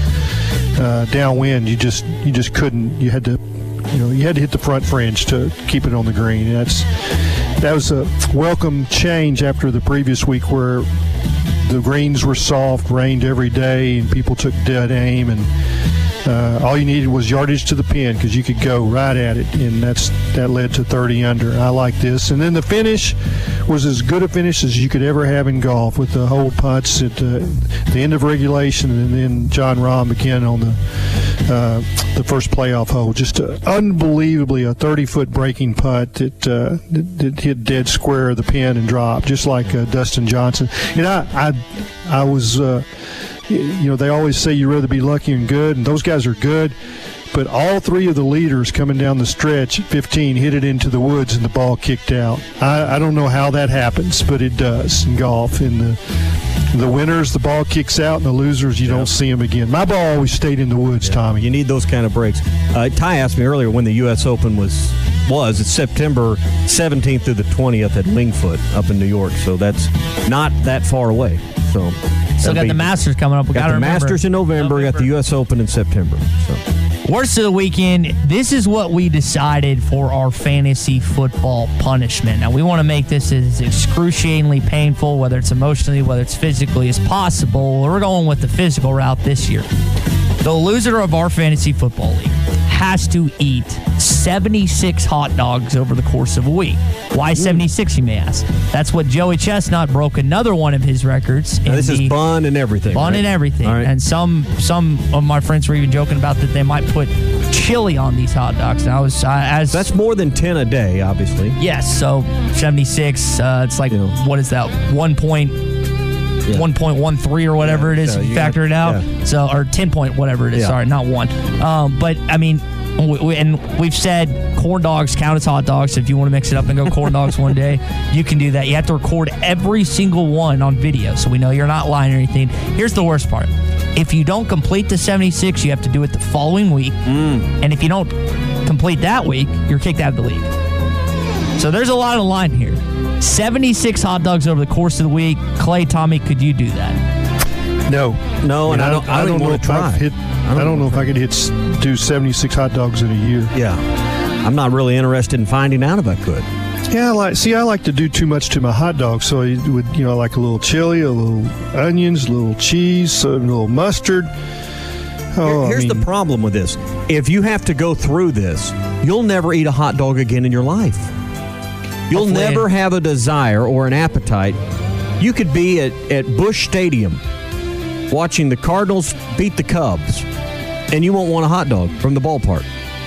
Speaker 5: uh, downwind, you just you just couldn't. You had to, you know, you had to hit the front fringe to keep it on the green. And that's that was a welcome change after the previous week where the greens were soft, rained every day, and people took dead aim, and uh, all you needed was yardage to the pin because you could go right at it, and that's that led to thirty under. I like this. And then the finish was as good a finish as you could ever have in golf with the hole putts at uh, the end of regulation, and then John Rahm again on the uh, the first playoff hole. Just a, unbelievably a thirty-foot breaking putt that, uh, that, that hit dead square of the pin and dropped, just like uh, Dustin Johnson. And I, I, I was, uh, you know, they always say you'd rather be lucky and good, and those guys are good. But all three of the leaders coming down the stretch at fifteen hit it into the woods and the ball kicked out. I, I don't know how that happens, but it does in golf. In the the winners, the ball kicks out, and the losers, you yeah. don't see them again. My ball always stayed in the woods, yeah. Tommy.
Speaker 6: You need those kind of breaks. Uh, Ty asked me earlier when the U S Open was was. It's September seventeenth through the twentieth at Wingfoot up in New York, so that's not that far away. So
Speaker 7: still got be, the Masters coming up. We
Speaker 6: got
Speaker 7: the
Speaker 6: remember. Masters in November,
Speaker 7: November.
Speaker 6: Got the U S Open in September. So.
Speaker 7: Worst of the weekend, this is what we decided for our fantasy football punishment. Now, we want to make this as excruciatingly painful, whether it's emotionally, whether it's physically, as possible. We're going with the physical route this year. The loser of our fantasy football league has to eat seventy-six hot dogs over the course of a week. Why seventy-six, you may ask? That's what Joey Chestnut broke another one of his records.
Speaker 6: Now, this is bun and everything.
Speaker 7: Bun
Speaker 6: right?
Speaker 7: and everything.
Speaker 6: Right.
Speaker 7: And some some of my friends were even joking about that they might put chili on these hot dogs. And I was uh, as
Speaker 6: that's more than ten a day, obviously.
Speaker 7: Yes. So seventy-six. Uh, it's like, you know, what is that? One point. Yeah. one point one three or whatever yeah, it is, so you factor got, it out. Yeah. So, or ten point whatever it is. Yeah. Sorry, not one. Um, but I mean, we, we, and we've said corn dogs count as hot dogs. If you want to mix it up and go corn dogs one day, you can do that. You have to record every single one on video, so we know you're not lying or anything. Here's the worst part: if you don't complete the seventy-six, you have to do it the following week. Mm. And if you don't complete that week, you're kicked out of the league. So there's a lot of line here. seventy-six hot dogs over the course of the week. Clay, Tommy, could you do that?
Speaker 5: No.
Speaker 6: No, and I, I don't, I don't, I don't know
Speaker 5: if
Speaker 6: try.
Speaker 5: Hit, I, don't I don't know if I could hit do seventy-six hot dogs in a year.
Speaker 6: Yeah. I'm not really interested in finding out if I could.
Speaker 5: Yeah, I like, see, I like to do too much to my hot dog. So I would, you know, like a little chili, a little onions, a little cheese, a little mustard.
Speaker 6: Oh, Here's I mean, the problem with this. If you have to go through this, you'll never eat a hot dog again in your life. You'll Hopefully. never have a desire or an appetite. You could be at, at Busch Stadium watching the Cardinals beat the Cubs, and you won't want a hot dog from the ballpark.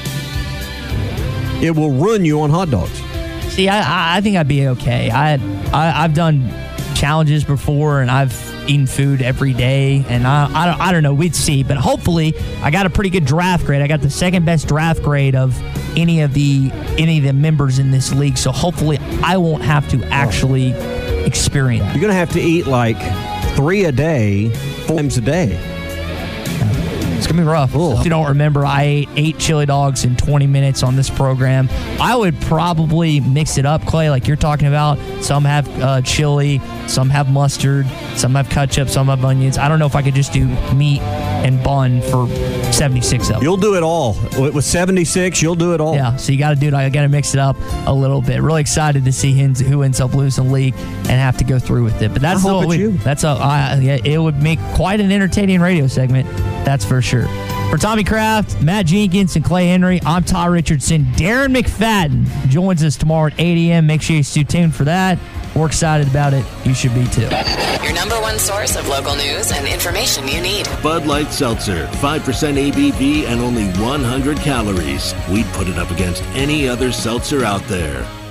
Speaker 6: It will ruin you on hot dogs.
Speaker 7: See, I, I think I'd be okay. I, I, I've done challenges before, and I've eaten food every day, and I, I, don't, I don't know. We'd see. But hopefully, I got a pretty good draft grade. I got the second best draft grade of any of the any of the members in this league. So hopefully I won't have to actually experience.
Speaker 6: You're going to have to eat like three a day, four times a day.
Speaker 7: It's going to be rough. So if you don't remember, I ate eight chili dogs in twenty minutes on this program. I would probably mix it up, Clay, like you're talking about. Some have uh, chili, some have mustard, some have ketchup, some have onions. I don't know if I could just do meat and bun for seventy-six of them.
Speaker 6: You'll do it all. With seventy-six, you'll do it all.
Speaker 7: Yeah, so you got to do it. I got to mix it up a little bit. Really excited to see who ends up losing the league and have to go through with it. But that's
Speaker 6: I hope
Speaker 7: what we,
Speaker 6: it's you.
Speaker 7: That's a. I, yeah, it would make quite an entertaining radio segment. That's for sure. For Tommy Kraft, Matt Jenkins, and Clay Henry, I'm Ty Richardson. Darren McFadden joins us tomorrow at eight a.m. Make sure you stay tuned for that. We're excited about it. You should be too.
Speaker 14: Your number one source of local news and information you need.
Speaker 3: Bud Light Seltzer, five percent A B V and only one hundred calories. We'd put it up against any other seltzer out there.